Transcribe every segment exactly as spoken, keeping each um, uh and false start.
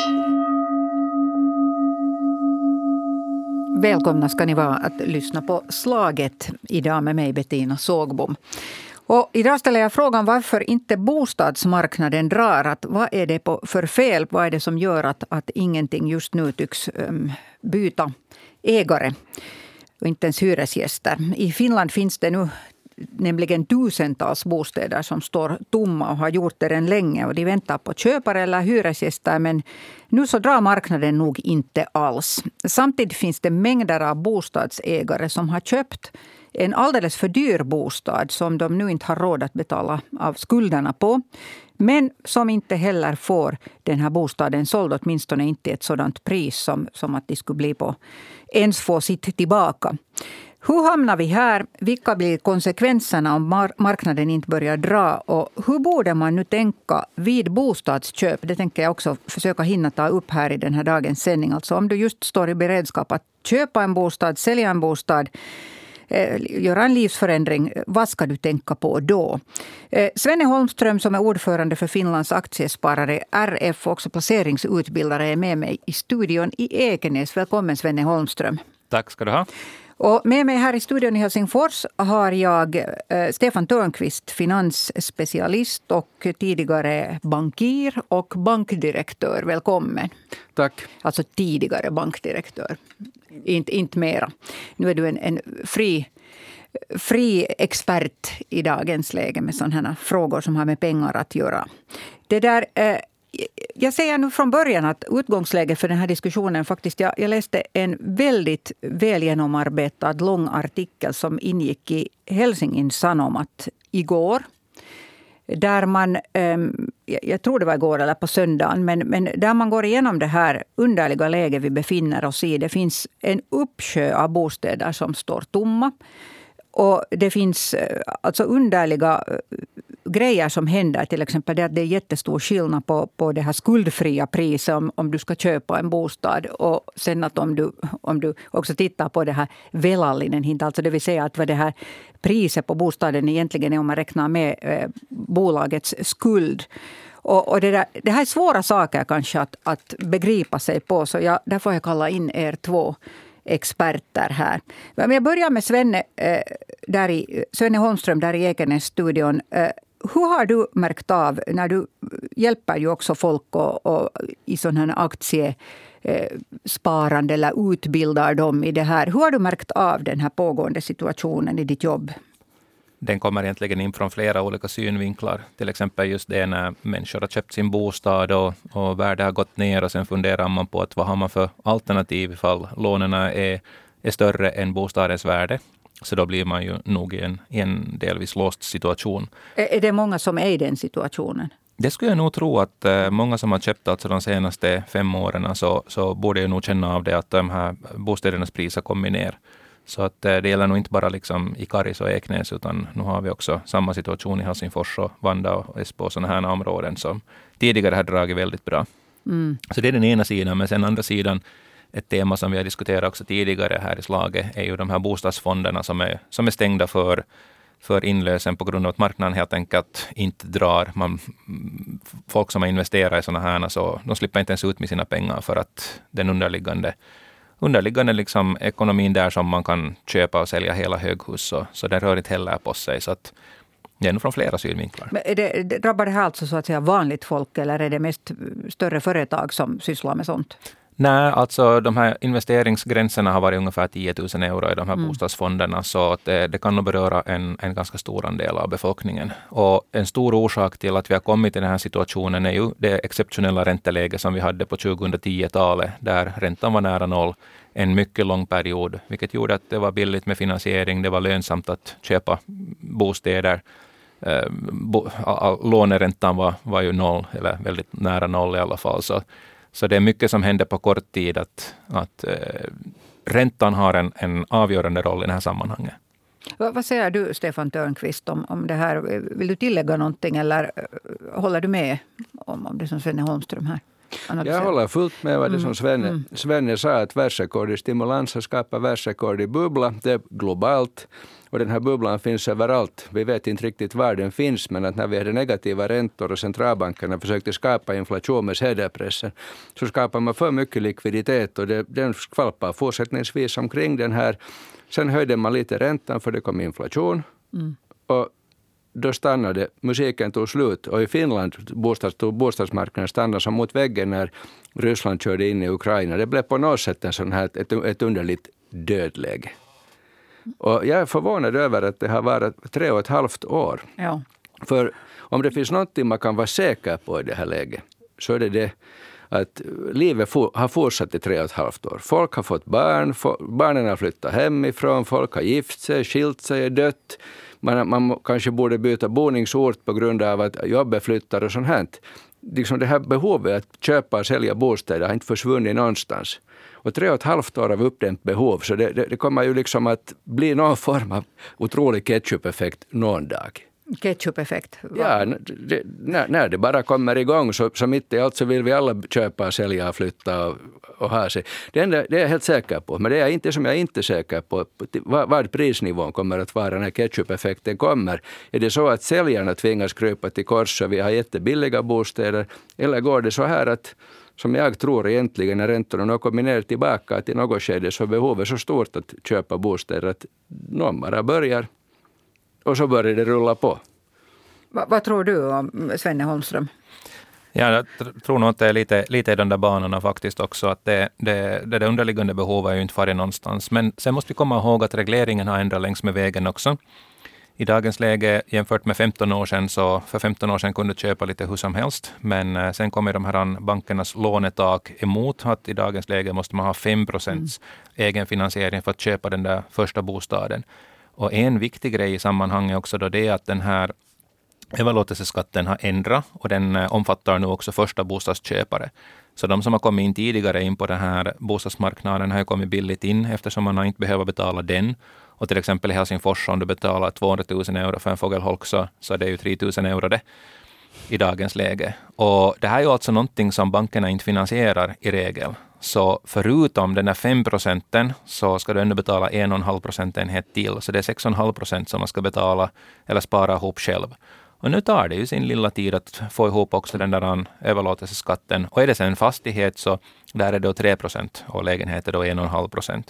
Välkomna ska ni vara att lyssna på Slaget idag med mig Bettina Sågbom. Och idag ställer jag frågan varför inte bostadsmarknaden drar. Att vad är det på för fel? Vad är det som gör att, att ingenting just nu tycks um, byta ägare och inte ens hyresgäster? I Finland finns det nu nämligen tusentals bostäder som står tomma och har gjort det redan länge. Och de väntar på köpare eller hyresgäster, men nu så drar marknaden nog inte alls. Samtidigt finns det mängder av bostadsägare som har köpt en alldeles för dyr bostad som de nu inte har råd att betala av skulderna på. Men som inte heller får den här bostaden såld, åtminstone inte ett sådant pris som, som att de skulle bli på ens få sitt tillbaka. Hur hamnar vi här? Vilka blir konsekvenserna om mar- marknaden inte börjar dra? Och hur borde man nu tänka vid bostadsköp? Det tänker jag också försöka hinna ta upp här i den här dagens sändning. Alltså om du just står i beredskap att köpa en bostad, sälja en bostad, eh, göra en livsförändring, vad ska du tänka på då? Eh, Svenne Holmström som är ordförande för Finlands aktiesparare R F och också placeringsutbildare är med mig i studion i Ekenäs. Välkommen Svenne Holmström. Tack ska du ha. Och med mig här i studion i Helsingfors har jag eh, Stefan Törnqvist, finansspecialist och tidigare bankir och bankdirektör. Välkommen. Tack. Alltså tidigare bankdirektör, inte, inte mera. Nu är du en, en fri, fri expert i dagens läge med sådana här frågor som har med pengar att göra. Det där... Eh, Jag säger nu från början att utgångsläget för den här diskussionen faktiskt, jag, jag läste en väldigt väl genomarbetad lång artikel som ingick i Helsingin Sanomat igår. Där man, jag tror det var igår eller på söndagen, men, men där man går igenom det här underliga läget vi befinner oss i. Det finns en uppsjö av bostäder som står tomma. Och det finns alltså underliga grejer som händer. Till exempel det att det är jättestor skillnad på, på det här skuldfria priset om, om du ska köpa en bostad. Och sen att om du, om du också tittar på det här velallinen hinta, alltså det vill säga att vad det här priset på bostaden egentligen är om man räknar med eh, bolagets skuld. Och, och det, där, det här är svåra saker kanske att, att begripa sig på, så jag, där får jag kalla in er två experter här. Men jag börjar med Svenne, eh, där i, Svenne Holmström där i Ekenäs-studion. Eh, hur har du märkt av, när du hjälper ju också folk och, och i sån här aktiesparande eh, eller utbildar dem i det här. Hur har du märkt av den här pågående situationen i ditt jobb? Den kommer egentligen in från flera olika synvinklar. Till exempel just det när människor har köpt sin bostad och, och värdet har gått ner och sen funderar man på att vad har man för alternativ ifall lånen är, är större än bostadens värde. Så då blir man ju nog i en, i en delvis låst situation. Är, är det många som är i den situationen? Det skulle jag nog tro att eh, många som har köpt alltså de senaste fem åren så, så borde jag nog känna av det att de här bostädernas priser kommer ner. Så att det gäller nog inte bara liksom i Karis och Eknäs, utan nu har vi också samma situation i Helsingfors och Vanda och Espoo och sådana här områden som tidigare har dragit väldigt bra. Mm. Så det är den ena sidan, men sen andra sidan, ett tema som vi har diskuterat också tidigare här i Slaget är ju de här bostadsfonderna som är, som är stängda för, för inlösen på grund av att marknaden helt enkelt inte drar. Man, folk som har investerat i sådana här så de slipper inte ens ut med sina pengar för att den underliggande underliggande liksom ekonomin där som man kan köpa och sälja hela höghus, så, så den rör inte heller på sig. Så att det är nog från flera synvinklar. Men är det, drabbar det här alltså så att säga vanligt folk eller är det mest större företag som sysslar med sånt? Nej, alltså de här investeringsgränserna har varit ungefär tio tusen euro i de här mm. bostadsfonderna, så att det, det kan nog beröra en, en ganska stor andel av befolkningen. Och en stor orsak till att vi har kommit i den här situationen är ju det exceptionella ränteläge som vi hade på tjugohundratio-talet, där räntan var nära noll en mycket lång period, vilket gjorde att det var billigt med finansiering, det var lönsamt att köpa bostäder. Eh, bo, all, låneräntan var, var ju noll, eller väldigt nära noll i alla fall, så Så det är mycket som händer på kort tid, att, att eh, räntan har en, en avgörande roll i det här sammanhanget. Vad, vad säger du, Stefan Törnqvist, om, om det här? Vill du tillägga någonting eller håller du med om, om det som Svenne Holmström här? Jag håller fullt med vad det som Svenne, mm. Svenne sa, att världsrekord i stimulans har skapat världsrekord i bubbla. Det är globalt. Och den här bubblan finns överallt. Vi vet inte riktigt var den finns, men att när vi hade negativa räntor och centralbankerna försökte skapa inflation med sedelpressen, så skapar man för mycket likviditet, och det, den skvalpar fortsättningsvis omkring den här. Sen höjde man lite räntan för det kom inflation. Mm. Och då stannade, musiken tog slut, och i Finland bostads, tog bostadsmarknaden stannade som mot väggen när Ryssland körde in i Ukraina. Det blev på något sätt en sån här, ett, ett underligt dödläge. Och jag är förvånad över att det har varit tre och ett halvt år. Ja. För om det finns något man kan vara säker på i det här läget, så är det det att livet har fortsatt i tre och ett halvt år. Folk har fått barn, barnen har flyttat hemifrån, folk har gift sig, skilt sig, är dött. Man, man kanske borde byta boningsort på grund av att jobbet flyttar och sånt här. Liksom det här behovet att köpa och sälja bostäder har inte försvunnit någonstans. Och tre och ett halvt år av uppdämt behov, så det, det, det kommer ju liksom att bli någon form av otrolig ketchup-effekt någon dag. Ketchup-effekt? Ja, det, när, när det bara kommer igång så, så mitt i allt så vill vi alla köpa, sälja, flytta och, och ha sig. Det, enda, det är jag helt säker på, men det är inte som jag är inte säker på vad, vad prisnivån kommer att vara när ketchup-effekten kommer. Är det så att säljarna tvingas krypa till kors och vi har jättebilliga bostäder, eller går det så här att, som jag tror egentligen, när räntorna har kommit ner tillbaka till något skede, så behovet så stort att köpa bostäder att någon bara börjar och så börjar det rulla på. Va, vad tror du om Svenne Holmström? Ja, jag tror nog att det är lite, lite i de där banorna faktiskt också. Att det, det, det underliggande behovet är ju inte farit någonstans. Men sen måste vi komma ihåg att regleringen har ändrat längs med vägen också. I dagens läge jämfört med femton år sedan, så för femton år sedan kunde du köpa lite hur som helst. Men sen kommer de här bankernas lånetak emot att i dagens läge måste man ha fem procent mm. egenfinansiering för att köpa den där första bostaden. Och en viktig grej i sammanhanget också då, det är att den här överlåtelseskatten har ändrat, och den omfattar nu också första bostadsköpare. Så de som har kommit in tidigare in på den här bostadsmarknaden har kommit billigt in, eftersom man inte behöver betala den. Och till exempel i Helsingfors, om du betalar tvåhundratusen euro för en fågelholk, så, så är det ju tre tusen euro det i dagens läge. Och det här är ju alltså någonting som bankerna inte finansierar i regel. Så förutom den här fem procenten så ska du ändå betala en och en halv procentenhet till. Så det är sex och en halv procent som man ska betala eller spara ihop själv. Och nu tar det ju sin lilla tid att få ihop också den där överlåtelseskatten. Och är det sen fastighet så där är det då tre procent och lägenheter då en och en halv procent.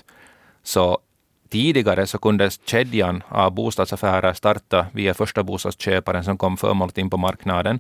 Så tidigare så kunde kedjan av bostadsaffärer starta via första bostadsköparen som kom förmånligt in på marknaden.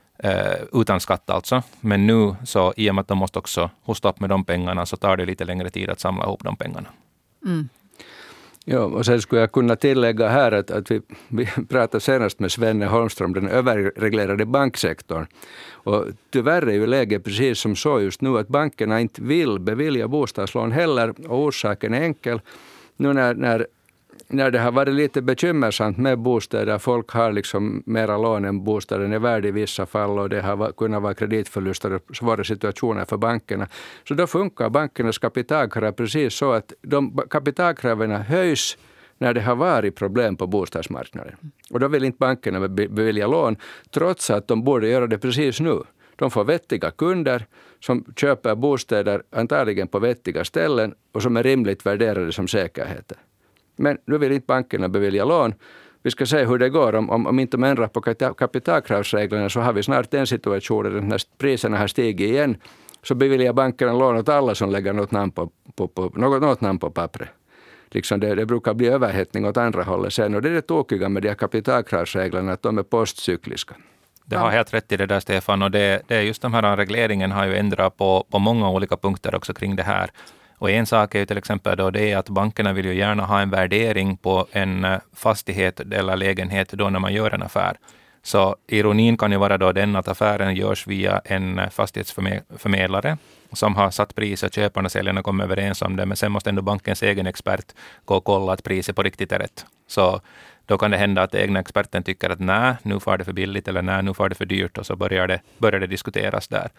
Uh, utan skatt alltså. Men nu så i och med att de måste också hosta upp med de pengarna, så tar det lite längre tid att samla ihop de pengarna. Mm. Ja, och sen skulle jag kunna tillägga här att, att vi, vi pratade senast med Svenne Holmström, den överreglerade banksektorn. Och tyvärr är ju läget precis som så just nu att bankerna inte vill bevilja bostadslån heller, och orsaken är enkel. Nu när, när När det har varit lite bekymmersamt med bostäder, folk har liksom mera lån än bostaden är värd i vissa fall, och det har kunnat vara kreditförluster och svåra situationer för bankerna. Så då funkar bankernas kapitalkrav precis så att de kapitalkraven höjs när det har varit problem på bostadsmarknaden. Och då vill inte bankerna bevilja lån, trots att de borde göra det precis nu. De får vettiga kunder som köper bostäder antagligen på vettiga ställen och som är rimligt värderade som säkerheter. Men nu vill inte bankerna bevilja lån. Vi ska se hur det går. Om, om, om inte de ändrar på kapitalkravsreglerna, så har vi snart en situation där när priserna har stigit igen, så beviljar bankerna lån åt alla som lägger något namn på, på, på, något, något namn på pappret. Liksom det, det brukar bli överhettning åt andra hållet sen. Och det är det tokiga med de här kapitalkravsreglerna, att de är postcykliska. Det har helt rätt i det där, Stefan. Och det, det är just de här regleringen har ju ändrat på, på många olika punkter också kring det här. Och en sak är ju till exempel då det är att bankerna vill ju gärna ha en värdering på en fastighet eller lägenhet då när man gör en affär. Så ironin kan ju vara då den att affären görs via en fastighetsförmedlare som har satt priset, köparna och säljarna kommer överens om det, men sen måste ändå bankens egen expert gå och kolla att priset på riktigt är rätt. Så då kan det hända att egna experten tycker att nej, nu får det för billigt eller nej, nu får det för dyrt, och så börjar det, börjar det diskuteras där.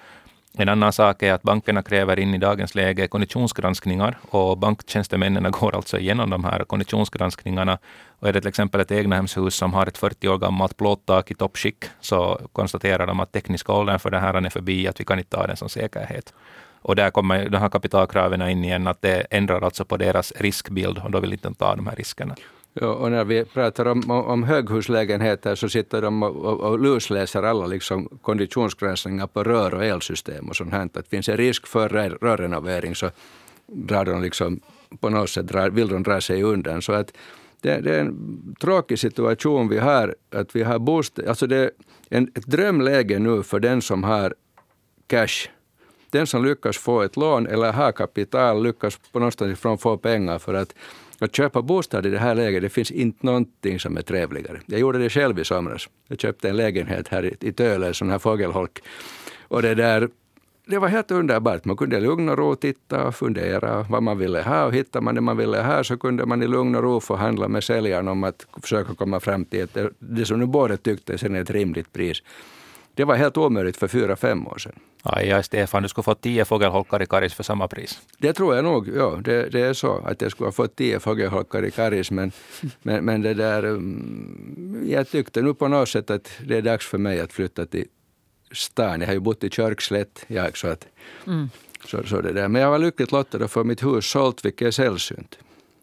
En annan sak är att bankerna kräver in i dagens läge konditionsgranskningar och banktjänstemännen går alltså igenom de här konditionsgranskningarna. Och är det till exempel ett egnahemshus som har ett fyrtio år gammalt plåttak i toppskick så konstaterar de att tekniska åldern för det här är förbi, att vi kan inte ta den som säkerhet. Och där kommer de här kapitalkraven in igen, att det ändrar alltså på deras riskbild och då vill inte ta de här riskerna. Ja, och när vi pratar om, om höghuslägenheter så sitter de och, och, och lusläser alla liksom konditionsgranskningar på rör- och elsystem och sånt här. Att det finns en risk för rörrenovering så drar de liksom, på något sätt drar, vill de dra sig undan. Så att det, det är en tråkig situation vi har, att vi har bostad, alltså det är en, ett drömläge nu för den som har cash. Den som lyckas få ett lån eller har kapital lyckas på någonstans ifrån få pengar för att Att köpa bostad i det här läget, det finns inte någonting som är trevligare. Jag gjorde det själv i somras. Jag köpte en lägenhet här i, i Töle, en sån här fågelholk. Och det där, det var helt underbart. Man kunde i lugn och ro titta och fundera vad man ville ha. Och hittar man det man ville ha så kunde man i lugn och ro förhandla med säljaren om att försöka komma fram till ett, det som nu båda tyckte sen är ett rimligt pris. Det var helt omöjligt för fyra, fem år sedan. Aj, ja, Stefan, du skulle få tio fågelholkar i Karis för samma pris. Det tror jag nog, ja. Det, det är så att jag skulle ha fått tio fågelholkar i Karis. Men, men, men det där, jag tyckte nu på något sätt att det är dags för mig att flytta till stan. Jag har ju bott i Körkslätt, jag, så att, mm. så, så det där. Men jag var lyckligt lottad att få mitt hus sålt, vilket är sällsynt.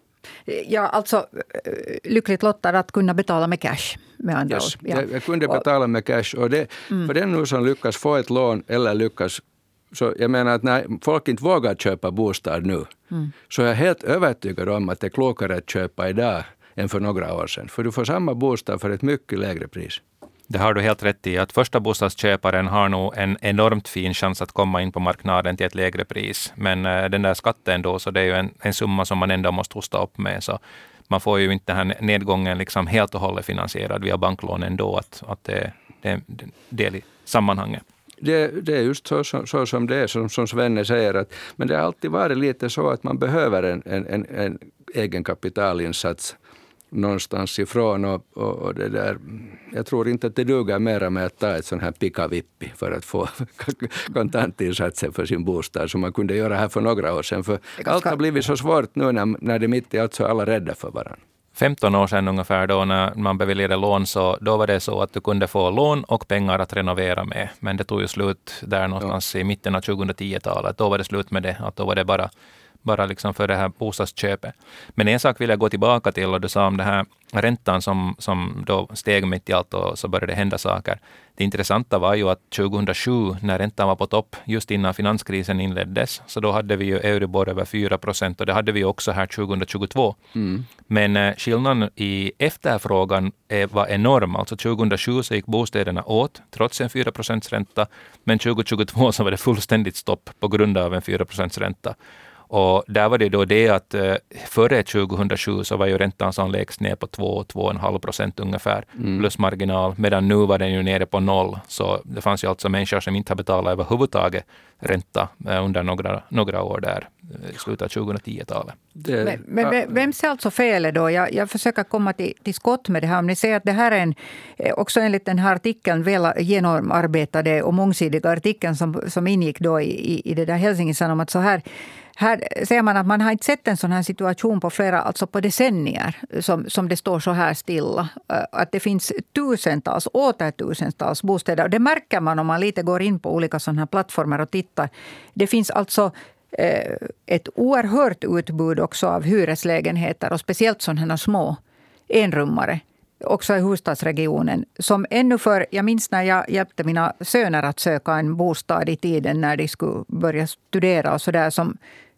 Ja, alltså lyckligt lottad att kunna betala med cash. Med andra yes. ord. Ja. Jag, jag kunde betala med cash. Och det, mm. för den nu som lyckas få ett lån eller lyckas, så jag menar att när folk inte vågar köpa bostad nu, mm. så är jag helt övertygad om att det är klokare att köpa idag än för några år sedan. För du får samma bostad för ett mycket lägre pris. Det har du helt rätt i, att första bostadsköparen har nog en enormt fin chans att komma in på marknaden till ett lägre pris. Men äh, den där skatten då, så det är ju en, en summa som man ändå måste hosta upp med. Så man får ju inte den här nedgången liksom helt och hållet finansierad via banklån ändå, att, att det, det är en del i sammanhanget. Det, det är just så, så, så som det är, som, som Svenne säger. Att, men det har alltid varit lite så att man behöver en, en, en, en egen kapitalinsats någonstans ifrån. Och, och, och det där, jag tror inte att det duger mera med att ta ett sån här pickavippi för att få kontantinsatser för sin bostad som man kunde göra här för några år sedan. För allt har blivit så svårt nu när, när det mitt i allt så är alla rädda för varandra. femton år sedan ungefär då när man beviljade lån, så då var det så att du kunde få lån och pengar att renovera med. Men det tog ju slut där någonstans ja. i mitten av tjugohundratio-talet. Då var det slut med det. Att då var det bara, bara liksom för det här bostadsköpet. Men en sak vill jag gå tillbaka till, och du sa om det här räntan som, som då steg mitt i allt och så började det hända saker. Det intressanta var ju att tjugohundrasju, när räntan var på topp, just innan finanskrisen inleddes, så då hade vi ju Euribor över fyra procent, och det hade vi också här tjugohundratjugotvå. Mm. Men eh, skillnaden i efterfrågan är, var enorm. Alltså tjugohundrasju så gick bostäderna åt trots en fyra procents ränta, men tjugohundratjugotvå så var det fullständigt stopp på grund av en fyra procents ränta. Och där var det då det att eh, före tjugohundrasju så var ju räntan som lägst ner på två till två komma fem procent ungefär, mm. plus marginal, medan nu var den ju nere på noll. Så det fanns ju alltså människor som inte har betalat överhuvudtaget ränta eh, under några, några år där i slutet av tjugohundratio-talet. Det, men, men vem ser alltså felet då? Jag, jag försöker komma till, till skott med det här. Om ni säger att det här är en, också enligt den här artikeln, väl genomarbetade och mångsidiga artikeln som, som ingick då i, i, i det där Helsingin Sanomat, så här Här ser man att man har inte sett en sån här situation på flera, alltså på decennier, som, som det står så här stilla. Att det finns tusentals, åter tusentals bostäder. Och det märker man om man lite går in på olika sådana här plattformar och tittar. Det finns alltså eh, ett oerhört utbud också av hyreslägenheter, och speciellt sådana här små enrummare. Också i huvudstadsregionen. Som ännu för, jag minns när jag hjälpte mina söner att söka en bostad i tiden när de skulle börja studera och sådär, som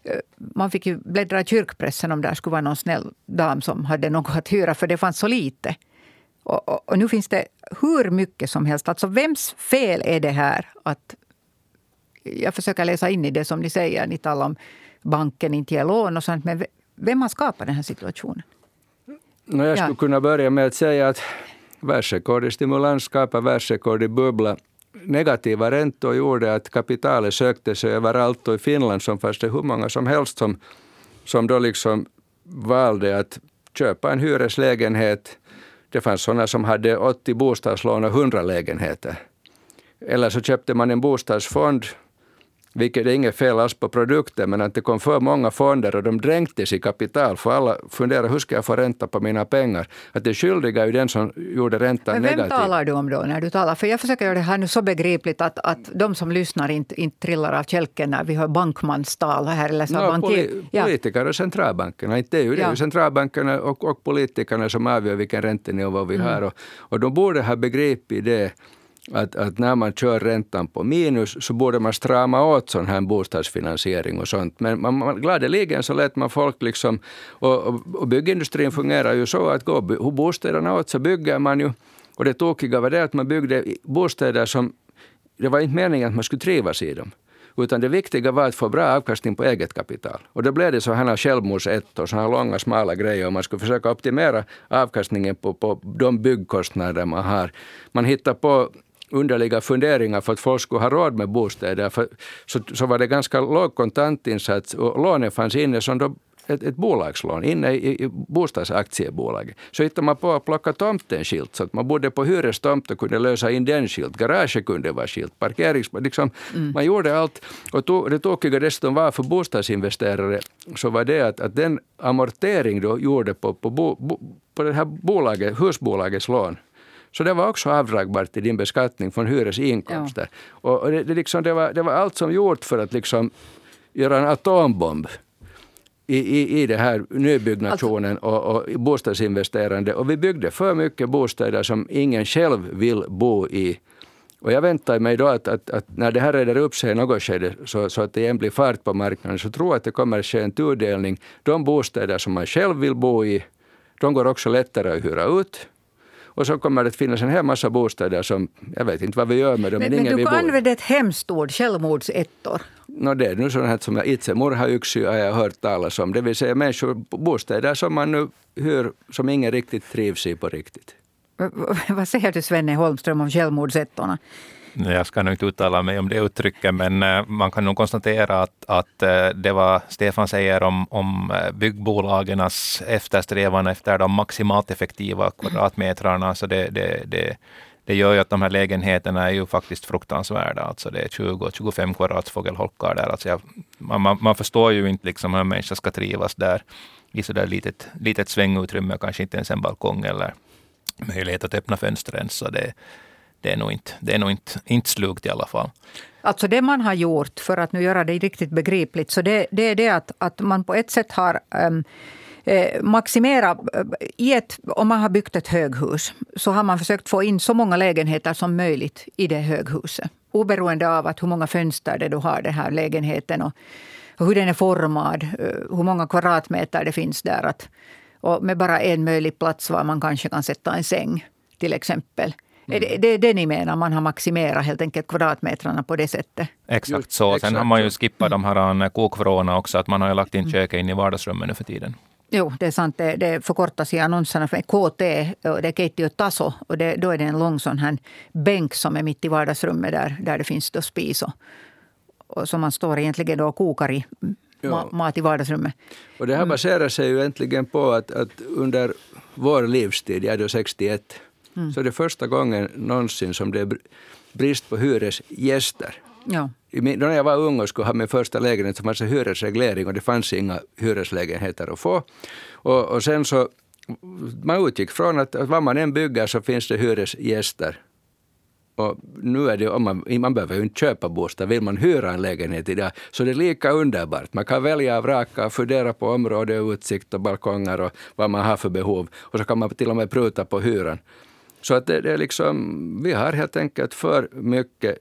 man fick ju bläddra i kyrkpressen om där skulle vara någon snäll dam som hade något att hyra, för det fanns så lite. Och, och, och nu finns det hur mycket som helst. Alltså vems fel är det här att, jag försöker läsa in i det som ni säger, ni talar om banken inte ger lån och sånt, men vem har skapat den här situationen? No, jag skulle ja. kunna börja med att säga att världsrekord i stimulans skapar världsrekord i bubbla. Negativa räntor gjorde att kapitalet sökte sig överallt, och i Finland som fanns det hur många som helst som, som då liksom valde att köpa en hyreslägenhet. Det fanns sådana som hade åttio bostadslån och hundra lägenheter. Eller så köpte man en bostadsfond vilket är inget fel alls på produkten, men att det kom för många fonder och de dränktes i kapital, för alla funderar hur ska jag få ränta på mina pengar. Att det skyldiga är ju den som gjorde räntan men vem negativ. Vem talar du om då när du talar? För jag försöker göra det här nu så begripligt att, att de som lyssnar inte, inte trillar av kälken när vi hör bankmanstal här. Eller så no, bankier. poli- ja. Politiker och centralbankerna. Inte det är ju, det är ju centralbankerna och, och politikerna som avgör vilken räntenivå vi mm. har. Och, och de borde ha begripit det. Att, att när man kör räntan på minus så borde man strama åt sån här bostadsfinansiering och sånt. Men man, man, gladeligen så lät man folk liksom, och, och, och byggindustrin fungerar ju så att gå hur bostäderna åt så bygger man ju. Och det tokiga var det att man byggde bostäder som, det var inte meningen att man skulle trivas i dem. Utan det viktiga var att få bra avkastning på eget kapital. Och då blev det så här självmordsettor, så här långa smala grejer. Och man skulle försöka optimera avkastningen på, på de byggkostnader man har. Man hittar på underliga funderingar för att folk skulle ha råd med bostäder. För, så, så var det ganska låg kontantinsats och lånen fanns inne som då ett, ett bolagslån inne i, i bostadsaktiebolaget. Så hittade man på att plocka tomten skilt så att man bodde på hyrestomt och kunde lösa in den skilt. Garaget kunde vara skilt, parkerings... Liksom, mm. Man gjorde allt. Och to, det tokiga dessutom var för bostadsinvesterare så var det att, att den amortering då gjorde på, på, bo, bo, på det här bolaget, husbolagets lån. Så det var också avdragbart i din beskattning från hyresinkomster. Ja. Och det, det, liksom, det, var, det var allt som gjort för att liksom göra en atombomb i, i, i det här nybyggnationen alltså, och, och bostadsinvesterande. Och vi byggde för mycket bostäder som ingen själv vill bo i. Och jag väntar mig då att, att, att när det här reder upp sig i något skede så, så att det igen blir fart på marknaden så tror jag att det kommer att ske en tudelning. De bostäder som man själv vill bo i, de går också lättare att hyra ut. Och så kommer det att finnas en hel massa bostäder som, jag vet inte vad vi gör med dem. Men, men, men du kan använda ett hemskt ord, självmordsettor. No, det är nu sådant här som jag itsemurhayksy har jag hört talas om. Det vill säga människor, bostäder som man nu hyr som ingen riktigt trivs i på riktigt. Vad säger du Svenne Holmström om självmordsettorna? Jag ska nog inte uttala mig om det uttrycket, men man kan nog konstatera att, att det var Stefan säger om, om byggbolagens eftersträvan efter de maximalt effektiva kvadratmetrarna. Så det, det, det, det gör ju att de här lägenheterna är ju faktiskt fruktansvärda. Alltså det är tjugo till tjugofem kvadrats fågelholkar där. Alltså jag, man, man förstår ju inte liksom hur en människa ska trivas där i så där litet, litet svängutrymme, kanske inte ens en balkong eller möjlighet att öppna fönstren. Så det Det är nog inte, det är nog inte, inte slugt i alla fall. Alltså det man har gjort för att nu göra det riktigt begripligt så det, det är det att, att man på ett sätt har um, eh, maximerat i ett, om man har byggt ett höghus så har man försökt få in så många lägenheter som möjligt i det höghuset. Oberoende av att hur många fönster det du har den här lägenheten och, och hur den är formad, hur många kvadratmeter det finns där. Att, och med bara en möjlig plats var man kanske kan sätta en säng till exempel. Mm. Det, det är det ni menar, man har maximerat helt enkelt kvadratmetrarna på det sättet. Exakt Just, så. Sen exakt har man ju så. skippat de här kokvråna också, att man har ju lagt in köket in i vardagsrummen nu för tiden. Jo, det är sant. Det, det förkortas i annonserna för K T, och det är keittiö taso. Och det, då är det en lång sån här bänk som är mitt i vardagsrummet där, där det finns då spis och, och som man står egentligen då och kokar i ma, mat i vardagsrummet. Och det här baserar sig ju egentligen på att, att under vår livstid, jag är då sextioett, Mm. så det är första gången någonsin som det är brist på hyresgäster. Ja. När jag var ung och skulle ha min första lägenhet så fanns det hyresreglering och det fanns inga hyreslägenheter att få. Och, och sen så, man utgick från att, att vad man än bygger så finns det hyresgäster. Och nu är det, om man, man behöver ju inte köpa bostad, vill man hyra en lägenhet idag så det är lika underbart. Man kan välja av raka och fundera på område, utsikt och balkonger och vad man har för behov. Och så kan man till och med pruta på hyran. Så att det, det är liksom, vi har helt enkelt för mycket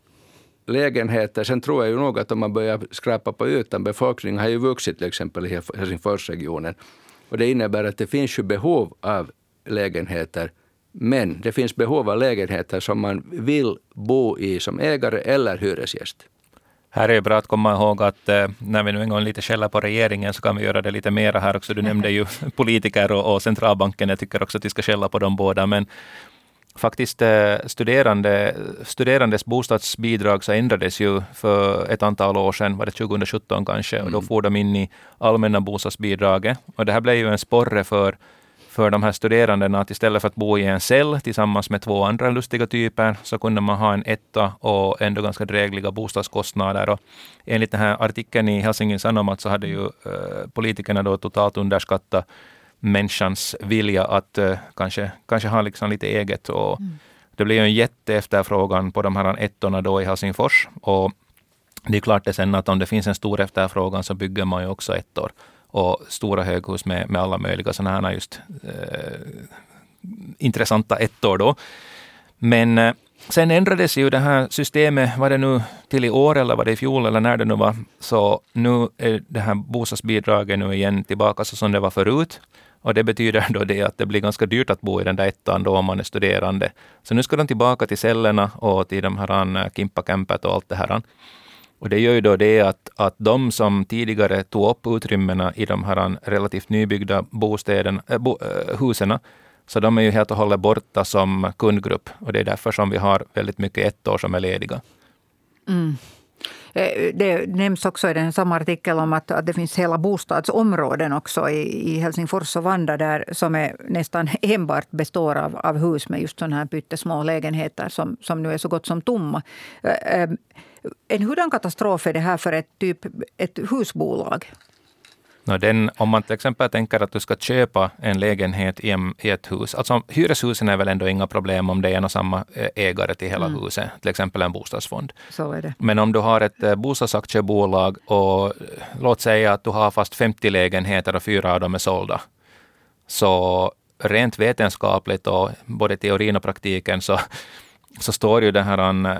lägenheter. Sen tror jag ju nog att om man börjar skrapa på ytan, befolkningen har ju vuxit till exempel i Helsingforsregionen. Och det innebär att det finns ju behov av lägenheter. Men det finns behov av lägenheter som man vill bo i som ägare eller hyresgäst. Här är det bra att komma ihåg att eh, när vi nu en gång lite skäller på regeringen så kan vi göra det lite mera här också. Du nämnde ju politiker och, och centralbanken. Jag tycker också att vi ska skälla på dem båda. Men faktiskt eh, studerande, studerandes bostadsbidrag så ändrades ju för ett antal år sedan, var det tjugosjutton kanske. Mm. Och då får de in i allmänna bostadsbidraget. Och det här blev ju en sporre för för de här studerandena att istället för att bo i en cell tillsammans med två andra lustiga typer så kunde man ha en etta och ändå ganska drägliga bostadskostnader. Och enligt den här artikeln i Helsingin Sanomat så hade ju eh, politikerna då totalt underskattat människans vilja att eh, kanske, kanske ha liksom lite eget. Och mm. Det blev ju en jätteefterfrågan på de här ettorna då i Helsingfors. Och det är klart det sen att om det finns en stor efterfrågan så bygger man ju också ettor. Och stora höghus med, med alla möjliga sådana här just eh, intressanta ettor då. Men eh, sen ändrades ju det här systemet, var det nu till i år eller var det i fjol eller när det nu var. Så nu är det här bostadsbidraget nu igen tillbaka så som det var förut. Och det betyder då det att det blir ganska dyrt att bo i den där ettan då om man är studerande. Så nu ska de tillbaka till cellerna och till de här kimpakämpet och allt det här. Och det gör ju då det att, att de som tidigare tog upp utrymmena i de här relativt nybyggda bostäderna, äh, bo, äh, husen, så de är ju helt och hållet borta som kundgrupp. Och det är därför som vi har väldigt mycket ettor som är lediga. Mm. Det nämns också i den samma artikel om att, att det finns hela bostadsområden också i, i Helsingfors och Vanda där som är nästan enbart består av, av hus med just sådana här pyttesmå lägenheter som, som nu är så gott som tomma. En hurdan katastrof är det här för ett, typ, ett husbolag? No, den, om man till exempel tänker att du ska köpa en lägenhet i, en, i ett hus. Alltså hyreshusen är väl ändå inga problem om det är en och samma ägare till hela mm. huset. Till exempel en bostadsfond. Så är det. Men om du har ett bostadsaktiebolag och låt säga att du har fast femtio lägenheter och fyra av dem är sålda. Så rent vetenskapligt och både teorin och praktiken så, så står ju den här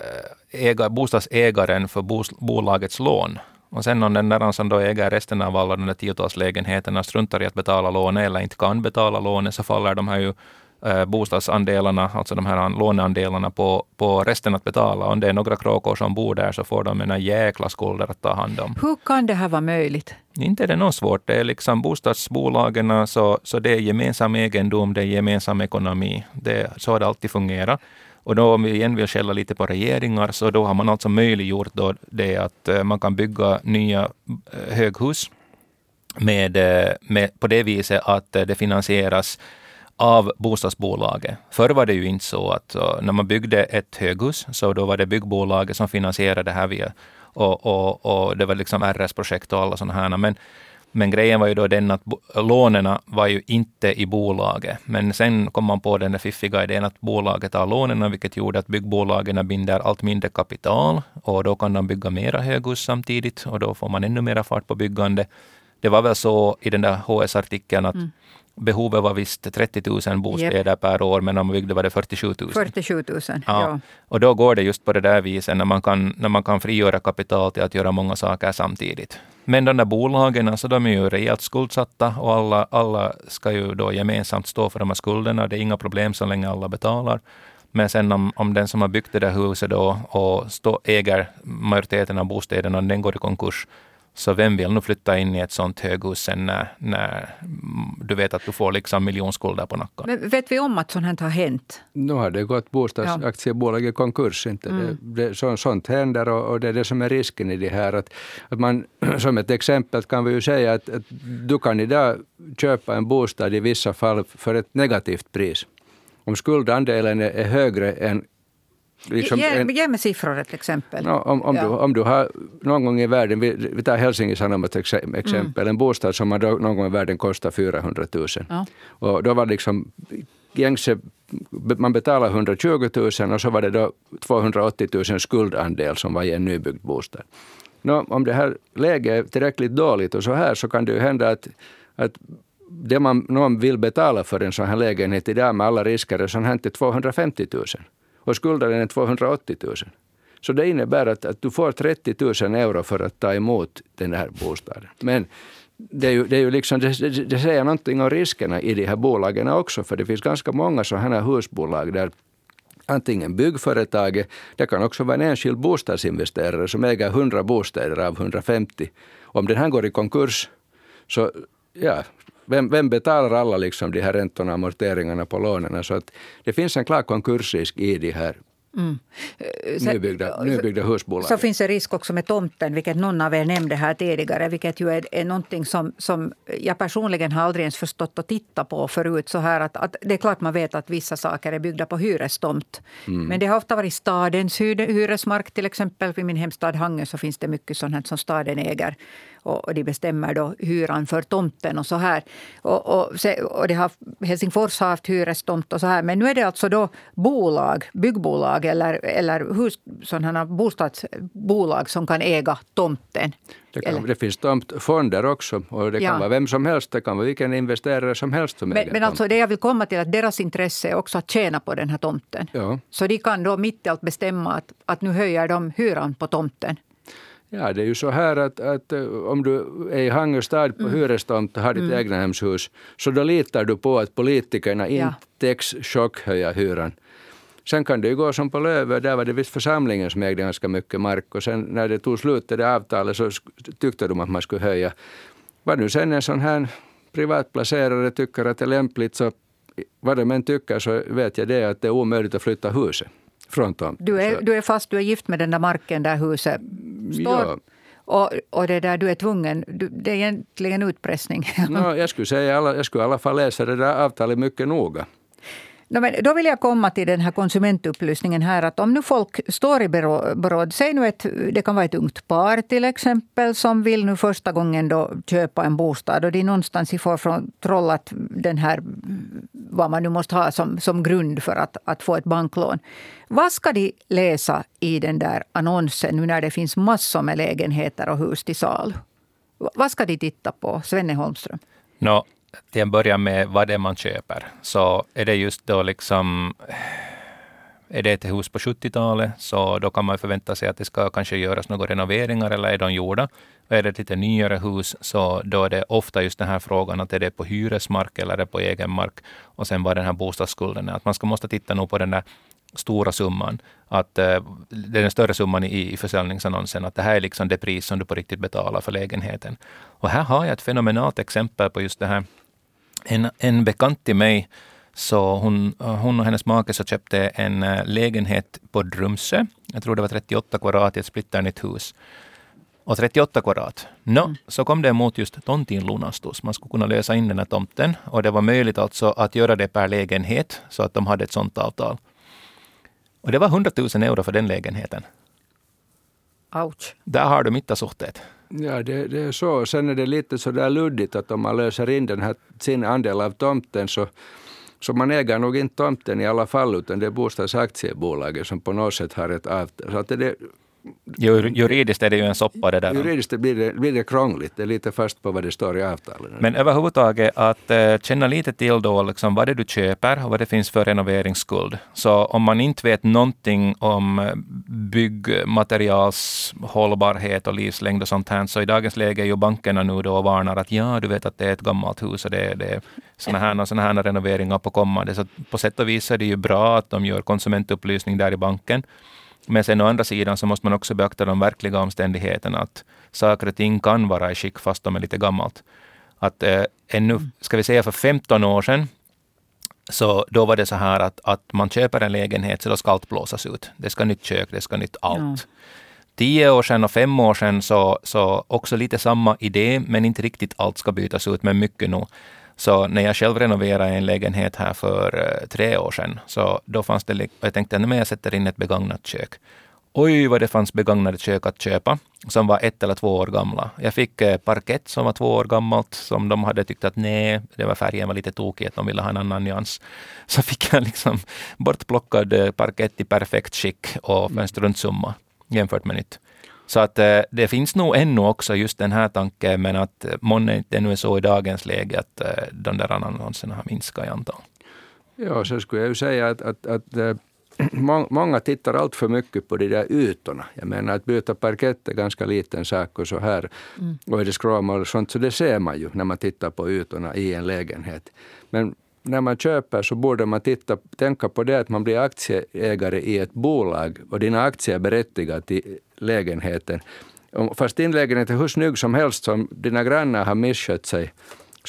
äga, bostadsägaren för bos, bolagets lån. Och sen om den där som då äger resten av alla de där tiotals lägenheterna struntar i att betala lånet eller inte kan betala lånet så faller de här ju eh, bostadsandelarna, alltså de här låneandelarna på, på resten att betala. Om det är några kråkor som bor där så får de en jäkla skulder att ta hand om. Hur kan det här vara möjligt? Inte är det något svårt. Det är liksom bostadsbolagen så, så det är gemensam egendom, det är gemensam ekonomi. Det, så har det alltid fungerat. Och då om vi igen vill skälla lite på regeringar så då har man alltså möjliggjort då det att man kan bygga nya höghus med, med, på det viset att det finansieras av bostadsbolaget. Förr var det ju inte så att när man byggde ett höghus så då var det byggbolaget som finansierade det här via och, och, och det var liksom R S-projekt och alla sådana här. Men Men grejen var ju då den att lånerna var ju inte i bolaget. Men sen kom man på den där fiffiga idén att bolaget tar lånerna, vilket gjorde att byggbolagen binder allt mindre kapital. Och då kan de bygga mera höghus samtidigt och då får man ännu mera fart på byggande. Det var väl så i den där H S-artikeln att mm. behovet var visst trettio tusen bostäder yep. per år, men om man byggde var det fyrtiosju tusen. fyrtiosju tusen, ja. ja. Och då går det just på det där viset när man kan, när man kan frigöra kapital till att göra många saker samtidigt. Men de där bolagen, alltså de är ju rejält skuldsatta och alla, alla ska ju då gemensamt stå för de här skulderna. Det är inga problem så länge alla betalar. Men sen om, om den som har byggt det där huset då och stå, äger majoriteten av bostäderna och den går i konkurs, så vem vill nu flytta in i ett sånt höghus sen när, när du vet att du får liksom miljonskulder på nacken? Men vet vi om att sånt här har hänt? Nu har det gått bostadsaktiebolag i konkurs. Inte. Mm. Det, det, så, sånt händer och, och det är det som är risken i det här. Att, att man, som ett exempel kan vi ju säga att, att du kan idag köpa en bostad i vissa fall för ett negativt pris. Om skuldandelen är, är högre än Liksom ge, en, ge mig siffror till exempel. No, om, om, ja. du, om du har någon gång i världen, vi, vi tar Helsingin Sanomat exempel, mm. en bostad som har någon gång i världen kostar fyrahundra tusen. Ja. Och då var det liksom gängse, man betalade hundratjugo tusen och så var det då tvåhundraåttio tusen skuldandel som var i en nybyggd bostad. No, om det här läget är tillräckligt dåligt och så här så kan det ju hända att, att det man någon vill betala för en sån här lägenhet idag med alla risker är sån här till tvåhundrafemtio tusen. Och skulden är tvåhundraåttio tusen. Så det innebär att, att du får trettio tusen euro för att ta emot den här bostaden. Men det, är ju, det, är ju liksom, det, det, det säger någonting om riskerna i de här bolagen också. För det finns ganska många sådana här husbolag där antingen byggföretaget, det kan också vara en enskild bostadsinvesterare som äger hundra bostäder av hundrafemtio. Om den här går i konkurs så ja... Vem, vem betalar alla liksom de här räntorna och amorteringarna på lånen? Så att det finns en klar konkursrisk i de här Mm. Nybyggda, nybyggda husbolag. Så finns det risk också med tomten, vilket någon av er nämnde här tidigare, vilket ju är, är någonting som, som jag personligen har aldrig ens förstått att titta på förut. Så här att, att det är klart man vet att vissa saker är byggda på hyrestomt. Mm. Men det har ofta varit stadens hyresmark, till exempel vid min hemstad Hangö så finns det mycket sånt här som staden äger. Och, och de bestämmer då hyran för tomten och så här. Och, och, och det har, Helsingfors har haft hyrestomt och så här. Men nu är det alltså då bolag, byggbolag eller, eller hus, sådana bostadsbolag som kan äga tomten. Det, kan, det finns tomtfonder också och det kan ja. vara vem som helst, det kan vara vilken investerare som helst som men, äger men alltså det jag vill komma till att deras intresse är också att tjäna på den här tomten. Ja. Så de kan då mitt i allt bestämma att, att nu höjer de hyran på tomten. Ja, det är ju så här att, att om du är i Hangö stad på mm. hyrestomt och har ditt mm. egna hemshus, så då litar du på att politikerna ja. inte chockhöjer hyran. Sen kan det ju gå som på Lövö, där var det visst församlingen som ägde ganska mycket mark och sen när det tog slut det avtalet så tyckte de att man skulle höja. Vad nu sen en sån här privatplacerare tycker att det är lämpligt, så vad de än tycker så vet jag det att det är omöjligt att flytta huset från tomten. Du är, du är fast, du är gift med den där marken där huset står. Ja. Och, och det där du är tvungen, du, det är egentligen utpressning. No, jag skulle säga, jag skulle i alla fall läsa det där avtalet mycket noga. No, men då vill jag komma till den här konsumentupplysningen här. Att om nu folk står i beråd, säg nu ett, det kan vara ett ungt par till exempel som vill nu första gången då köpa en bostad. Och de någonstans får från trollat den här, vad man nu måste ha som, som grund för att, att få ett banklån. Vad ska de läsa i den där annonsen nu när det finns massor med lägenheter och hus till salu? Vad ska de titta på, Svenne Holmström? No. Till en början med vad det är man köper. Så är det just då liksom, är det ett hus på sjuttiotalet så då kan man förvänta sig att det ska kanske göras några renoveringar eller är de gjorda. Och är det ett lite nyare hus så då är det ofta just den här frågan att är det på hyresmark eller är det på egen mark. Och sen vad den här bostadsskulden är. Att man ska måste titta nog på den där stora summan. Att uh, det är den större summan i, i försäljningsannonsen. Att det här är liksom det pris som du på riktigt betalar för lägenheten. Och här har jag ett fenomenalt exempel på just det här. En, en bekant till mig, så hon, hon och hennes make så köpte en uh, lägenhet på Drumsö. Jag tror det var trettioåtta kvadrat i ett splitternytt hus. Och trettioåtta kvadrat. No, mm. Så kom det emot just tontinlunastus. Man skulle kunna lösa in den här tomten. Och det var möjligt alltså att göra det per lägenhet så att de hade ett sånt avtal. Och det var hundratusen euro för den lägenheten. Ouch. Där har du mittasuhteet. Ja, det, det är så. Sen är det lite så där luddigt att om man löser in den här, sin andel av tomten så, så man äger nog inte tomten i alla fall, utan det är bostadsaktiebolaget som på något sätt har ett avtal. Så att det, Juridiskt är det ju en soppa det där. Juridiskt blir det, blir det krångligt. Det är lite fast på vad det står i avtalen. Men överhuvudtaget att äh, känna lite till då liksom vad det du köper och vad det finns för renoveringsskuld. Så om man inte vet någonting om byggmaterials hållbarhet och livslängd och sånt här, så i dagens läge är ju bankerna nu då och varnar att ja, du vet att det är ett gammalt hus och det, det är såna här, såna här renoveringar på kommande. Så på sätt och vis är det ju bra att de gör konsumentupplysning där i banken. Men sen å andra sidan så måste man också beakta de verkliga omständigheterna, att saker och ting kan vara i skick fast de är lite gammalt. Att eh, ännu, ska vi säga för femton år sedan, så då var det så här att, att man köper en lägenhet så då ska allt blåsas ut. Det ska nytt kök, det ska nytt allt. Ja. Tio år sedan och fem år sedan så, så också lite samma idé, men inte riktigt allt ska bytas ut, men mycket nog. Så när jag själv renoverade en lägenhet här för uh, tre år sedan, så då fanns det, jag tänkte att jag sätter in ett begagnat kök. Oj, vad det fanns begagnade kök att köpa som var ett eller två år gamla. Jag fick uh, parkett som var två år gammalt, som de hade tyckt att nej, det var färgen var lite tokig, att de ville ha en annan nyans. Så fick jag liksom bortplockad uh, parkett i perfekt skick och för en struntsumma jämfört med nytt. Så att eh, det finns nog ännu också just den här tanken, men att eh, månne det nu är så i dagens läge att eh, de där annonserna har minskat i antal. Ja, så skulle jag ju säga att, att, att äh, må, många tittar allt för mycket på de där ytorna. Jag menar att byta parkett är ganska liten sak och så här. Mm. Och är det skråmål och sånt, så det ser man ju när man tittar på ytorna i en lägenhet. Men när man köper så borde man titta, tänka på det att man blir aktieägare i ett bolag och dina aktier är berättigade till lägenheten. Fast din lägenhet är hur snygg som helst, som dina grannar har misskött sig,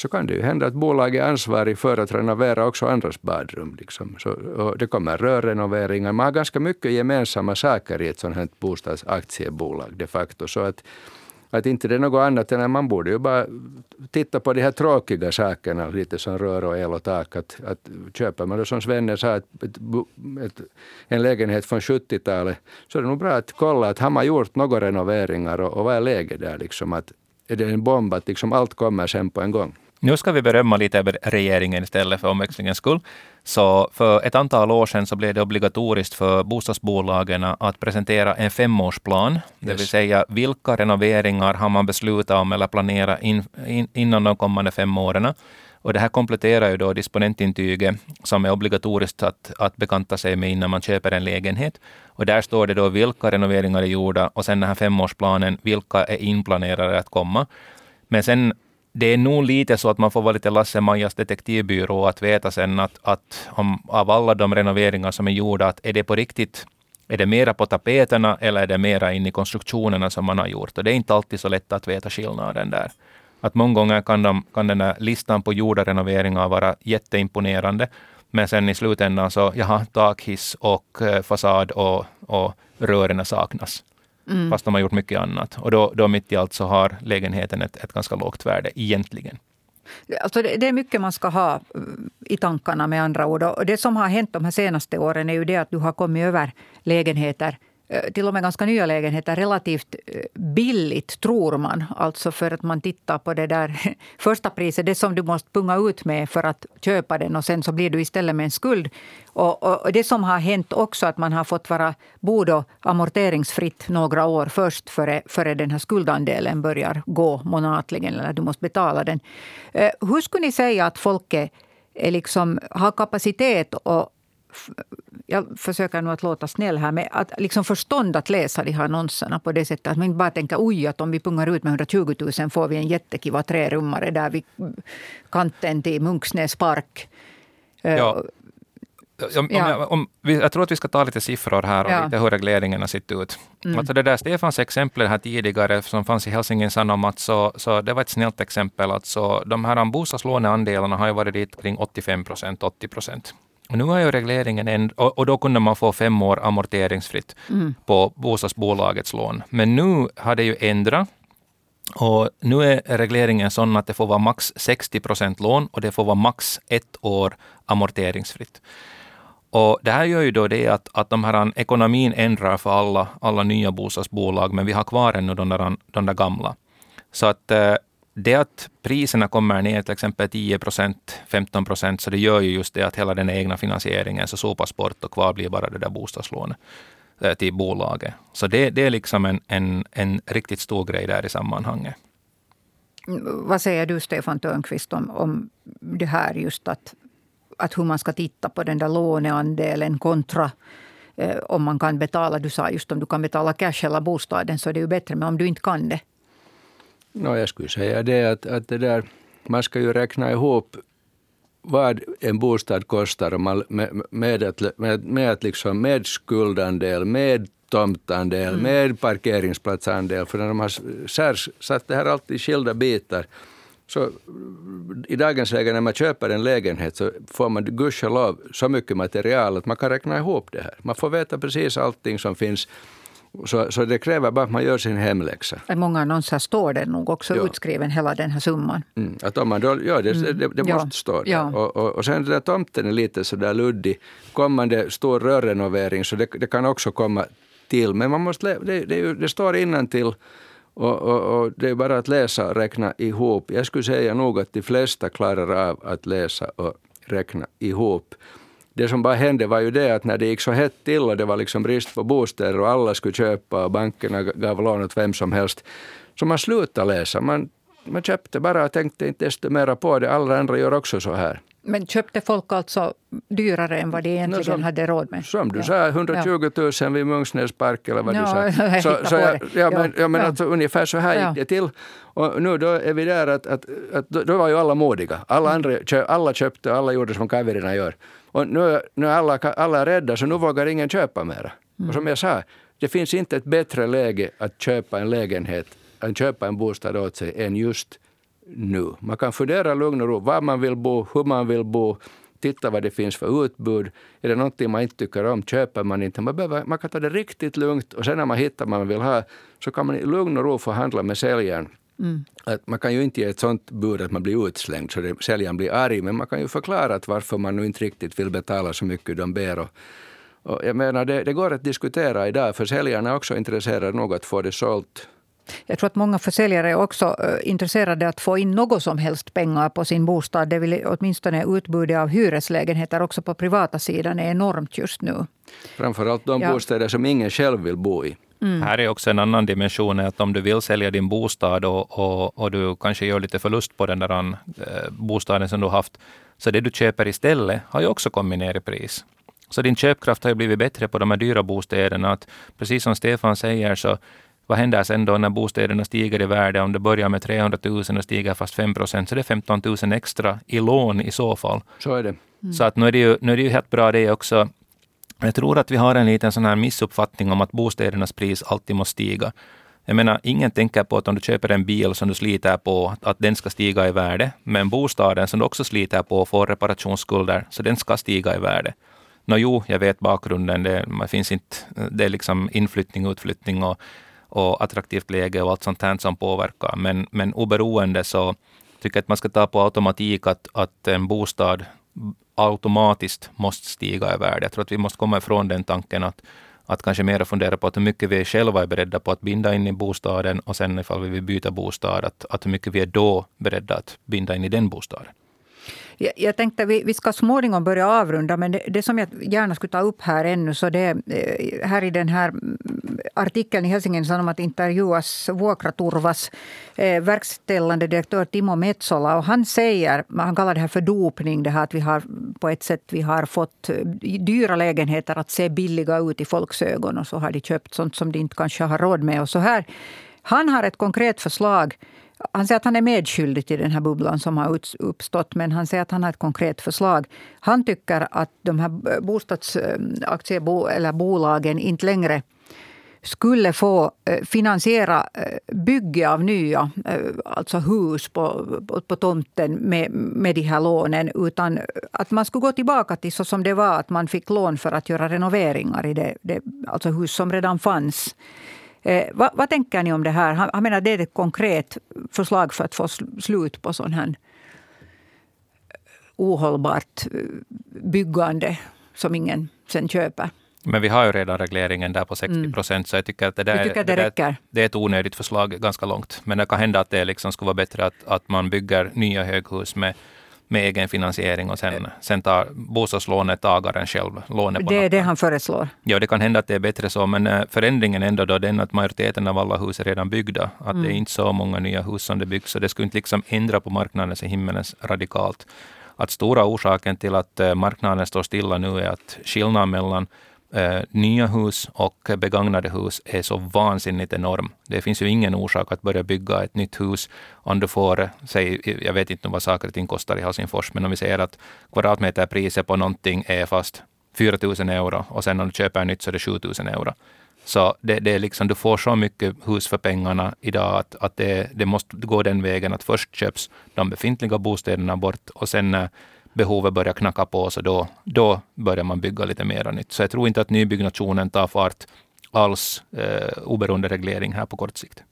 så kan det ju hända att bolaget är ansvarig för att renovera också andras badrum. Liksom. Så, och det kommer rörrenoveringar. Man har ganska mycket gemensamma saker i ett sådant här bostadsaktiebolag de facto. Så att, att inte det är något annat än att man borde ju bara titta på de här tråkiga sakerna, lite som rör och el och tak. Att, att köper man då som Svenne sa ett, ett, ett, en lägenhet från sjuttiotalet, så är det nog bra att kolla att har man gjort några renoveringar och, och vad är läget där liksom, att är det en bomb att liksom allt kommer sen på en gång. Nu ska vi berömma lite regeringen istället för omväxlingens skull. Så för ett antal år sedan så blev det obligatoriskt för bostadsbolagen att presentera en femårsplan. Yes. Det vill säga vilka renoveringar har man beslutat om eller planerat in, in, innan de kommande fem åren. Och det här kompletterar ju då disponentintyget som är obligatoriskt att, att bekanta sig med innan man köper en lägenhet. Och där står det då vilka renoveringar är gjorda och sen den här femårsplanen, vilka är inplanerade att komma. Men sen det är nog lite så att man får vara lite Lasse-Majas detektivbyrå att veta sen att, att om, av alla de renoveringar som är gjorda, att är det på riktigt, är det mera på tapeterna eller är det mera in i konstruktionerna som man har gjort. Och det är inte alltid så lätt att veta skillnaden där. Att många gånger kan, de, kan den här listan på gjorda renoveringar vara jätteimponerande. Men sen i slutändan så, jaha, takhiss och eh, fasad och, och rörerna saknas. Mm. Fast de har gjort mycket annat. Och då, då mitt i allt så har lägenheten ett, ett ganska lågt värde egentligen. Alltså det, det är mycket man ska ha i tankarna med andra ord. Och det som har hänt de här senaste åren är ju det att du har kommit över lägenheter, till och med ganska nya lägenheter, relativt billigt tror man. Alltså för att man tittar på det där första priset, det som du måste punga ut med för att köpa den. Och sen så blir du istället med en skuld. Och, och, och det som har hänt också att man har fått vara bod- och amorteringsfritt några år först före, före den här skuldandelen börjar gå månatligen eller du måste betala den. Eh, hur skulle ni säga att folk är, är liksom, har kapacitet och jag försöker nog att låta snäll här med att liksom förstånd att läsa de här annonserna på det sättet att man inte bara tänker oj att om vi pungar ut med hundratjugo tusen får vi en jättekiva trerummare där vid kanten till Munksnäs park. Ja. Om, ja. om, om, vi, jag tror att vi ska ta lite siffror här och ja. lite hur regleringarna ser ut. Mm. Alltså det där Stefans exempel här tidigare som fanns i Helsingin Sanomat, så, så det var ett snällt exempel. Alltså, de här bostadslåneandelarna har ju varit dit kring åttiofem procent, åttio procent. Och nu har ju regleringen en, och, och då kunde man få fem år amorteringsfritt mm. på bostadsbolagets lån. Men nu har det ju ändrat. Och nu är regleringen sån att det får vara max sextio procent lån och det får vara max ett år amorteringsfritt. Och det här gör ju då det att, att de här ekonomin ändrar för alla, alla nya bostadsbolag, men vi har kvar ännu de där, de där gamla. Så att det att priserna kommer ner till exempel tio procent, femton procent, så det gör ju just det att hela den egna finansieringen så sopas bort och kvar blir bara det där bostadslånet till bolaget. Så det, det är liksom en, en, en riktigt stor grej där i sammanhanget. Vad säger du, Stefan Törnqvist, om, om det här just att, att hur man ska titta på den där låneandelen kontra eh, om man kan betala, du sa just om du kan betala cash hela bostaden så är det ju bättre, men om du inte kan det? No, jag skulle säga det att, att det där, man ska ju räkna ihop vad en bostad kostar med, med, med, att, med, med, att liksom, med skuldandel, med tomtandel, mm. med parkeringsplatsandel. För när de har särs, satt det här alltid i skilda bitar. Så i dagens läge när man köper en lägenhet så får man gudskelov så mycket material att man kan räkna ihop det här. Man får veta precis allting som finns. Så, så det kräver bara att man gör sin hemläxa. I många annonser står det nog också ja. utskriven hela den här summan. Mm, att om man då, ja, det, det, det ja. måste stå där. Ja. Och, och, och sen det där tomten är lite så där luddig. Kommande stor rörrenovering så det, det kan också komma till. Men man måste, det, det, det står innantill och, och, och det är bara att läsa och räkna ihop. Jag skulle säga nog att de flesta klarar av att läsa och räkna ihop. Det som bara hände var ju det att när det gick så hett till och det var liksom brist på bostäder och alla skulle köpa och bankerna gav lån åt vem som helst. Så man slutade läsa. Man, man köpte bara och tänkte inte desto mera på det. Alla andra gör också så här. Men köpte folk alltså dyrare än vad de egentligen som, hade råd med? Som du ja. sa, hundratjugo tusen vid Munksnäs park eller vad ja, du sa. Jag så, så jag, ja, men, ja, men ja. Alltså, ungefär så här ja. gick det till. Och nu då är vi där att, att, att då var ju alla modiga. Alla, andra, alla köpte och alla gjorde som kaverna gör. Och nu, nu är alla, alla är rädda så nu vågar ingen köpa mera. Mm. Och som jag sa, det finns inte ett bättre läge att köpa en lägenhet, att köpa en bostad åt sig än just nu. Man kan fundera lugn och ro var man vill bo, hur man vill bo, titta vad det finns för utbud. Är det någonting man inte tycker om, köper man inte. Man, behöver, man kan ta det riktigt lugnt och sen när man hittar vad man vill ha så kan man i lugn och ro förhandla med säljaren. Mm. Att man kan ju inte ge ett sånt bud att man blir utslängd så det, säljaren blir arg, men man kan ju förklara att varför man nu inte riktigt vill betala så mycket de ber. Och, och jag menar, det, det går att diskutera idag för säljarna är också intresserade nog att få det sålt. Jag tror att många försäljare är också uh, intresserade att få in något som helst pengar på sin bostad. Det vill åtminstone utbudet av hyreslägenheter också på privata sidan är enormt just nu. Framförallt de ja. bostäder som ingen själv vill bo i. Mm. Här är också en annan dimension att om du vill sälja din bostad och, och, och du kanske gör lite förlust på den där eh, bostaden som du har haft, så det du köper istället har ju också kommit ner i pris. Så din köpkraft har ju blivit bättre på de här dyra bostäderna. Att precis som Stefan säger, så vad händer sen då när bostäderna stiger i värde? Om det börjar med trehundratusen och stiger fast fem procent, så det är femton tusen extra i lån i så fall. Så är det. Mm. Så att nu är det ju, nu är det ju helt bra det också. Jag tror att vi har en liten sån här missuppfattning om att bostädernas pris alltid måste stiga. Jag menar, ingen tänker på att om du köper en bil som du sliter på, att den ska stiga i värde. Men bostaden som du också sliter på får reparationsskulder, så den ska stiga i värde. Nå jo, jag vet bakgrunden. Det, man finns inte, det är liksom inflyttning, utflyttning och, och attraktivt läge och allt sånt här som påverkar. Men, men oberoende så tycker jag att man ska ta på automatik att, att en bostad automatiskt måste stiga i värde. Jag tror att vi måste komma ifrån den tanken att, att kanske mer fundera på att hur mycket vi själva är beredda på att binda in i bostaden och sen ifall vi vill byta bostad, att, att hur mycket vi är då beredda att binda in i den bostaden. Jag, jag tänkte vi, vi ska småningom börja avrunda, men det, det som jag gärna skulle ta upp här ännu, så det här i den här artikeln i Helsingin Sanomat intervjuas Vuokraturvas eh, verkställande direktör Timo Metsola, och han säger, han kallar det här för dopning, det här att vi har på ett sätt vi har fått dyra lägenheter att se billiga ut i folks ögon, och så har de köpt sånt som de inte kanske har råd med och så här. Han har ett konkret förslag. Han säger att han är medskyldig till den här bubblan som har uppstått, men han säger att han har ett konkret förslag. Han tycker att de här bostadsaktiebo- eller bolagen inte längre skulle få finansiera bygge av nya, alltså hus på, på, på tomten med, med de här lånen, utan att man skulle gå tillbaka till så som det var, att man fick lån för att göra renoveringar i det, det alltså hus som redan fanns. Eh, vad, vad tänker ni om det här? Han, han menar det är ett konkret förslag för att få slut på sån här ohållbart byggande som ingen sen köper. Men vi har ju redan regleringen där på sextio procent, mm. så jag tycker att det, där, tycker att det, det, där, det är ett onödigt förslag ganska långt. Men det kan hända att det liksom skulle vara bättre att, att man bygger nya höghus med med egen finansiering och sen, sen tar bostadslånet tagaren själv lånet på det är natten. Det han föreslår. Ja, det kan hända att det är bättre så, men förändringen ändå då den att majoriteten av alla hus är redan byggda. Att mm. det är inte så många nya hus som det byggs, så det skulle inte liksom ändra på marknaden i himmelens radikalt. Att stora orsaken till att marknaden står stilla nu är att skillnaden mellan Uh, nya hus och begagnade hus är så vansinnigt enorm. Det finns ju ingen orsak att börja bygga ett nytt hus om du får, säg, jag vet inte vad saker och ting kostar i Helsingfors, men om vi säger att kvadratmeterpriset på någonting är fast fyra tusen euro och sen om du köper nytt så är det sju tusen euro. Så det, det är liksom, du får så mycket hus för pengarna idag att, att det, det måste gå den vägen att först köps de befintliga bostäderna bort och sen när behovet börjar knacka på, så då, då börjar man bygga lite mer nytt. Så jag tror inte att nybyggnationen tar fart alls eh, oberoende reglering här på kort sikt.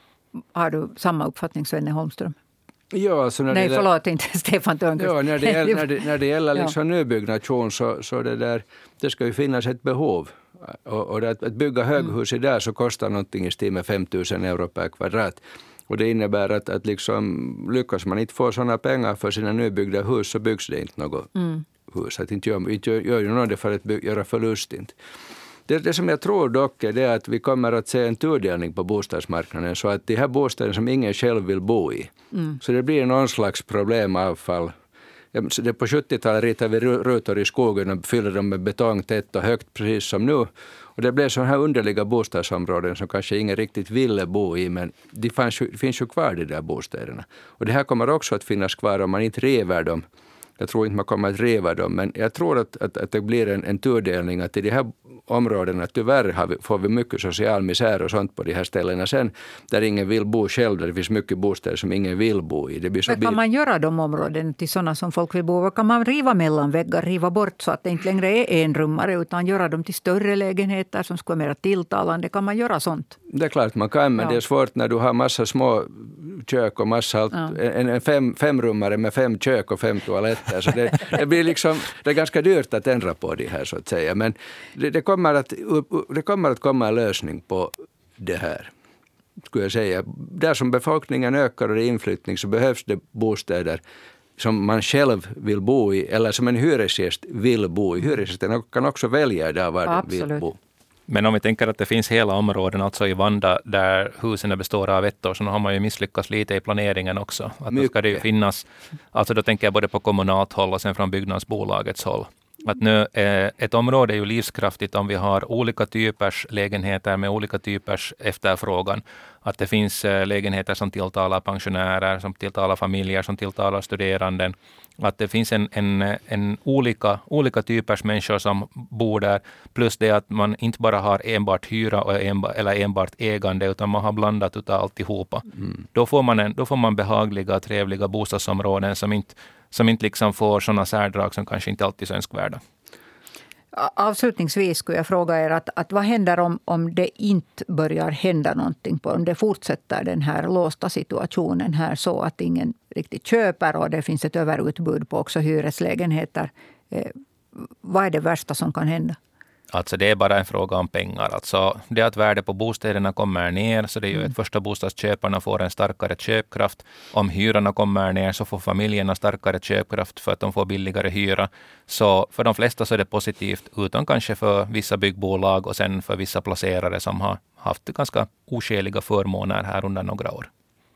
Har du samma uppfattning, Svenne Holmström? Ja, alltså när Nej, det förlåt, inte Stefan Törnqvist. Ja, när det gäller, när det, när det gäller liksom ja. nybyggnation så, så det, där, det ska ju finnas ett behov. Och, och att, att bygga höghus mm. idag så kostar någonting i stil med fem tusen euro per kvadrat. Och det innebär att, att liksom, lyckas man inte få sådana pengar för sina nybyggda hus så byggs det inte något mm. hus. Att inte gör, inte gör ju något för att bygga, göra förlust inte. Det, det som jag tror dock är det att vi kommer att se en tudelning på bostadsmarknaden så att de här bostäderna som ingen själv vill bo i. Mm. Så det blir någon slags problemavfall. Det på sjuttiotalet ritade vi rutor i skogen och fyllde dem med betong tätt och högt precis som nu. Och det blev sådana här underliga bostadsområden som kanske ingen riktigt ville bo i, men det finns ju, finns ju kvar de där bostäderna. Och det här kommer också att finnas kvar om man inte river dem Jag tror inte man kommer att riva dem, men jag tror att, att, att det blir en, en turdelning, att i de här områdena tyvärr har vi, får vi mycket social misär och sånt på de här ställena sen, där ingen vill bo själv, där det finns mycket bostäder som ingen vill bo i. Det blir så men kan man göra de områden till sådana som folk vill bo? Kan man riva mellan väggar, riva bort så att det inte längre är enrummare, utan göra dem till större lägenheter som ska vara mer tilltalande? Kan man göra sånt? Det är klart man kan, men ja. Det är svårt när du har massa små kök och massa allt, ja. en, en fem, femrummare med fem kök och fem toaletter. Så det, det blir liksom, det är ganska dyrt att ändra på det här, så att säga. Men det, det, kommer att, det kommer att komma en lösning på det här, skulle jag säga. Där som befolkningen ökar och det är inflyttning, så behövs det bostäder som man själv vill bo i, eller som en hyresgäst vill bo i. Hyresgästen kan också välja där var de vill bo. Men om vi tänker att det finns hela områden, alltså i Vanda, där husen består av ettor, så har man ju misslyckats lite i planeringen också. Att då ska det ju finnas, alltså då tänker jag både på kommunalt håll och sen från byggnadsbolagets håll. Att nu, eh, ett område är ju livskraftigt om vi har olika typers lägenheter med olika typers efterfrågan. Att det finns eh, lägenheter som tilltalar pensionärer, som tilltalar familjer, som tilltalar studeranden. Att det finns en, en, en olika, olika typers människor som bor där. Plus det att man inte bara har enbart hyra och enbart, eller enbart ägande, utan man har blandat utav alltihopa. Mm. Då får man en, då får man behagliga och trevliga bostadsområden som inte, som inte liksom får sådana särdrag som kanske inte alltid är så önskvärda. Avslutningsvis skulle jag fråga er att, att vad händer om, om det inte börjar hända någonting på, om det fortsätter den här låsta situationen här så att ingen riktigt köper och det finns ett överutbud på också hyreslägenheter. Eh, vad är det värsta som kan hända? Alltså det är bara en fråga om pengar. Alltså det att värdet på bostäderna kommer ner, så det är ju mm. att första bostadsköparna får en starkare köpkraft. Om hyrorna kommer ner så får familjerna starkare köpkraft för att de får billigare hyra. Så för de flesta så är det positivt, utan kanske för vissa byggbolag och sen för vissa placerare som har haft ganska oskäliga förmåner här under några år.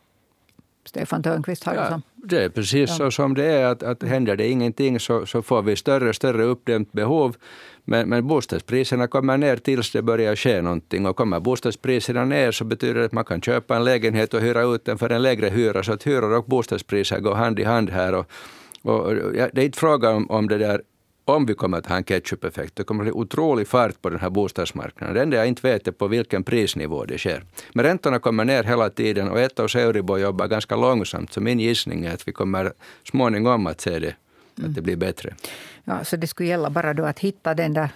Stefan Törnqvist har ja, det är precis ja. så som det är, att, att händer det ingenting så, så får vi större större uppdämt behov. Men, men bostadspriserna kommer ner tills det börjar ske någonting. Och kommer bostadspriserna ner så betyder det att man kan köpa en lägenhet och hyra ut den för en lägre hyra. Så att hyror och bostadspriser går hand i hand här. Och, och, ja, det är inte fråga om, om det där, om vi kommer att ha en ketchup-effekt. Det kommer att bli otrolig fart på den här bostadsmarknaden. Det enda jag inte vet är på vilken prisnivå det sker. Men räntorna kommer ner hela tiden och ett års Euribor jobbar ganska långsamt. Så min gissning är att vi kommer småningom att se det. Att det blir bättre. Ja, så det skulle gälla bara då att hitta den där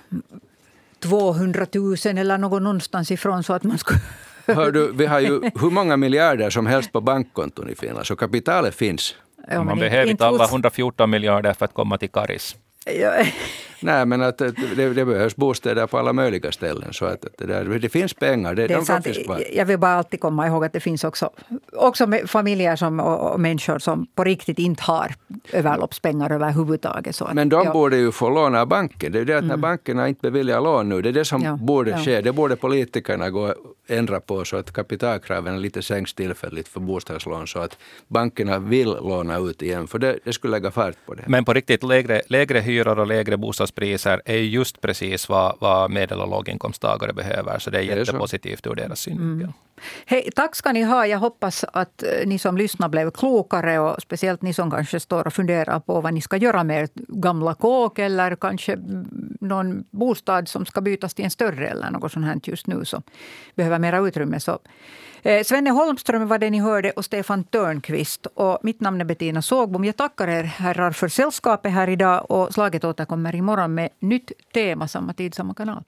tvåhundratusen eller någon någonstans ifrån så att man skulle... Hör du, vi har ju hur många miljarder som helst på bankkonton i Finland, så kapitalet finns. Ja, man behöver inte alla hundrafjorton miljarder för att komma till Karis. Ja. Nej, men att det, det behövs bostäder på alla möjliga ställen. Så att, att det, där, det finns pengar. Det, det är de sant. Jag vill bara alltid komma ihåg att det finns också, också familjer som, och, och människor som på riktigt inte har överloppspengar överhuvudtaget. Så att, men de ja. borde ju få låna av banken. Det är det att när mm. bankerna inte beviljar lån nu. Det är det som ja. borde ja. ske. Det borde politikerna gå och ändra på så att kapitalkraven lite sänks tillfälligt för bostadslån. Så att bankerna vill låna ut igen. För det, det skulle lägga fart på det. Men på riktigt lägre, lägre hyror och lägre bostadspriser är just precis vad, vad medel- och låginkomsttagare behöver. Så det är jättepositivt ur deras synvinkel. Mm. Hej, tack ska ni ha. Jag hoppas att ni som lyssnar blev klokare och speciellt ni som kanske står och funderar på vad ni ska göra med gamla kåk eller kanske någon bostad som ska bytas till en större eller något sånt här just nu så behöver mera utrymme. Så. Eh, Svenne Holmström var det ni hörde och Stefan Törnqvist. Och mitt namn är Bettina Sågbom. Jag tackar er herrar för sällskapet här idag och Slaget återkommer imorgon med nytt tema, samma tid, samma kanal.